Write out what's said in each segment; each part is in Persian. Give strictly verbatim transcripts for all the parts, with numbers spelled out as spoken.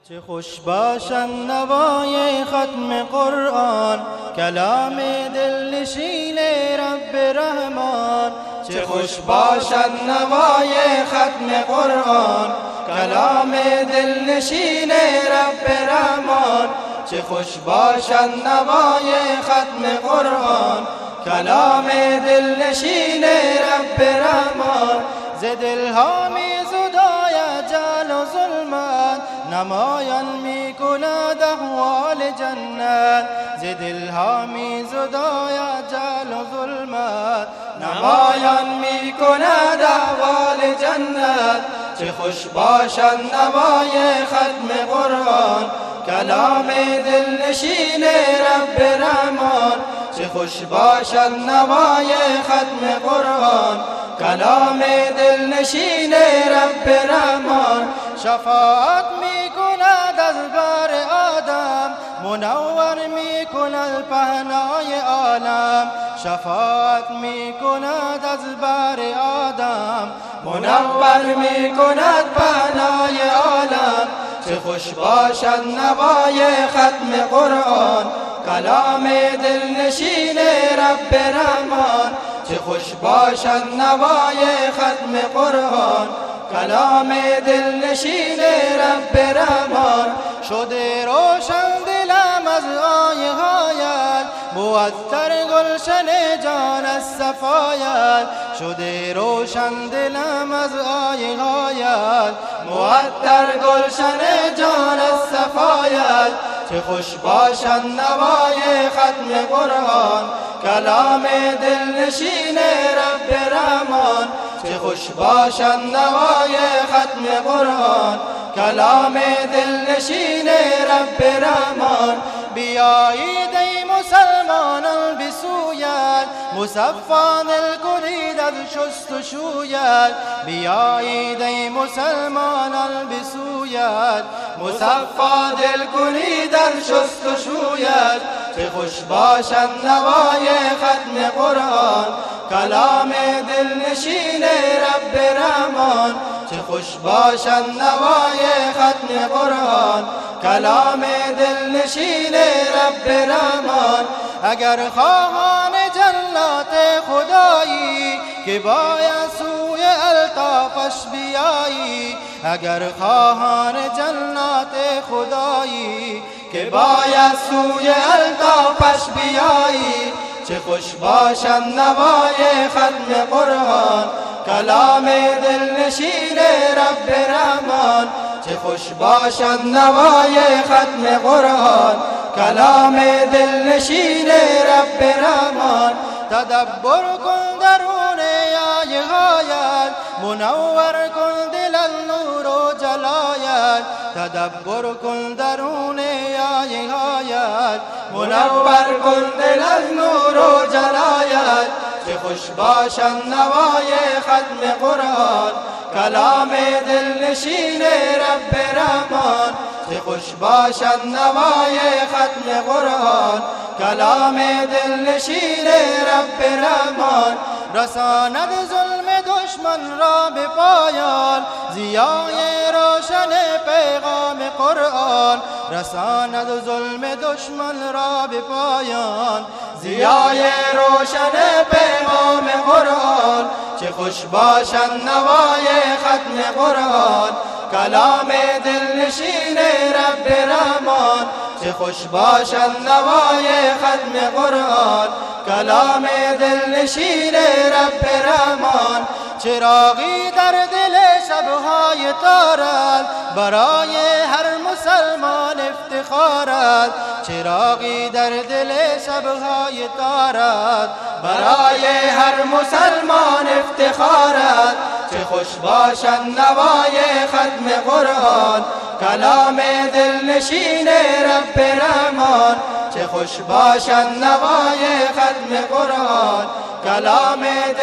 چه خوش باشد نوای ختم قرآن، کلام دلنشین رب رحمان. چه خوش باشد نوای ختم قرآن، کلام دلنشین رب رحمان. چه خوش باشد نوای ختم قرآن، کلام دلنشین رب رحمان. ز دلها می زداید جهل و ظلمت، نمایان می کند احوال جنت. ز دلها می زداید جهل و ظلمت، نمایان می کند احوال جنت. چه خوش باشد نوای ختم قرآن، کلام دلنشین رب رحمان. چه خوش باشد نوای ختم قرآن، کلام دلنشین رب رحمان. شفاعت می کند از بر آدم، منور می کند پهنای عالم. شفاعت می کند از بر آدم، منور می کند پهنای عالم. چه خوش باشد نوای ختم قرآن، کلام دلنشین رب رحمان. چه خوش باشد نوای ختم قرآن، کلام دلنشین رب رحمان. شده روشن دلم از آیه هایت، معطر گلشن جان از صفایت. شده روشن دلم از آیه هایت، معطر گلشن جان از صفایت. چه خوش باشد نوای ختم قرآن، کلام دلنشین رب رحمان. چه خوش باشد نوای ختم قرآن، کلام دلنشین رب رحمان. بیایید ای مسلمانان به سویت، مصفا دل کنید از شست و شویت. بیایید ای مسلمانان به سویت، مصفا دل کنید از شست و شویت. چه خوش باشد نوای ختم قرآن، کلام دلنشین رب رحمان. چه خوش باشد نوای ختم قرآن، کلام دلنشین رب رحمان. اگر خواهان جنات خدایی، که باید سوی الطافش بیایی. اگر خواهان جنات خدایی، که باید سوی الطافش بیایی. چه خوش باشد نوای ختم قرآن، کلام دلنشین رب رحمان. چه خوش باشد نوای ختم قرآن، کلام دلنشین رب رحمان. تدبر کن درون آیه هایت، منور کن دل از نور و جلایت. تدبر کن درون آیه هایت، منور کن دل از نور و جلایت. چه خوش باشد نوای ختم قرآن، کلام دلنشین رب رحمان. چه خوش باشد نوای ختم قرآن، کلام دلنشین رب رحمان. رساند ظلم دشمن را به پایان، ضیای روشن پیغام قرآن. رساند ظلم دشمن را به پایان، ضیای روشن پیغام قرآن. چه خوش باشد نوای ختم قرآن، کلام دلنشین رب رحمان. چه خوش باشد نوای ختم قرآن، کلام دلنشین رب رحمان. چراغی در دل شبهای تارد، برای هر مسلمان افتخارد. چراغی در دل شبهای تارد، برای هر مسلمان افتخارد. چه خوش باشد نوای ختم قرآن، کلام دلنشین رب رحمان. چه خوش باشد نوای ختم قرآن، کلام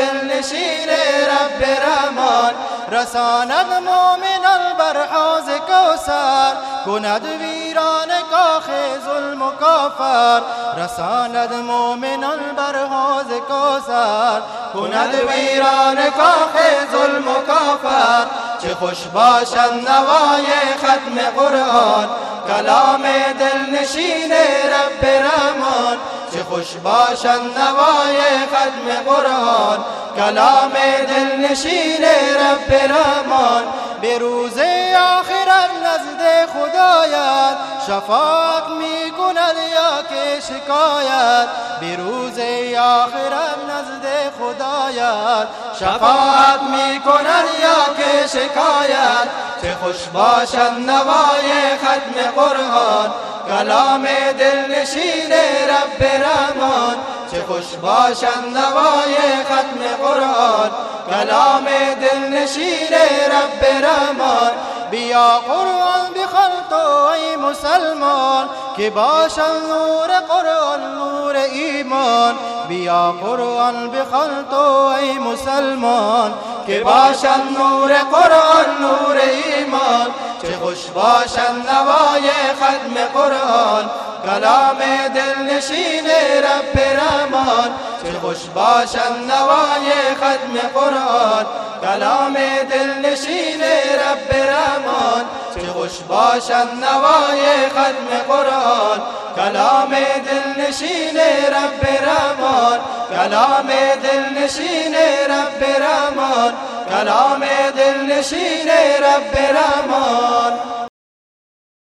دلنشین رب رحمان. رساند مومنان بر حوض کوثر، کند ویران کاخ ظلم و کافر. رساند مومنان بر حوض کوثر، کند ویران کاخ ظلم و کافر. چه خوش باشد نوای ختم قرآن، کلام دلنشین رب رحمان. چه خوش باشد نوای ختم قرآن، کلام دلنشین رب رحمان. به روز آخرت نزد خدایت شفاعت می کند یا که شکایت. به روز آخرت نزد خدایت شفاعت می کند یا که شکایت. چه خوش باشد نوای ختم قرآن، کلام دلنشین رب رحمان. چه خوش باشد نوای ختم قرآن، کلام دلنشین رب رحمان. بیا قرآن بخوان تو ای مسلمان، که باشد نور قرآن نور ایمان. بیا قرآن بخوان تو ای مسلمان، که باشد نور قرآن نور ایمان. چه خوش باشد نوای ختم قرآن، کلام دلنشین رب رحمان. چه خوش باشد نوای ختم قرآن، کلام دلنشین رب رحمان. چه خوش باشد نوای ختم قرآن، کلام دلنشین رب رحمان. کلام دلنشین رب رحمان، کلام دلنشین رب رحمان.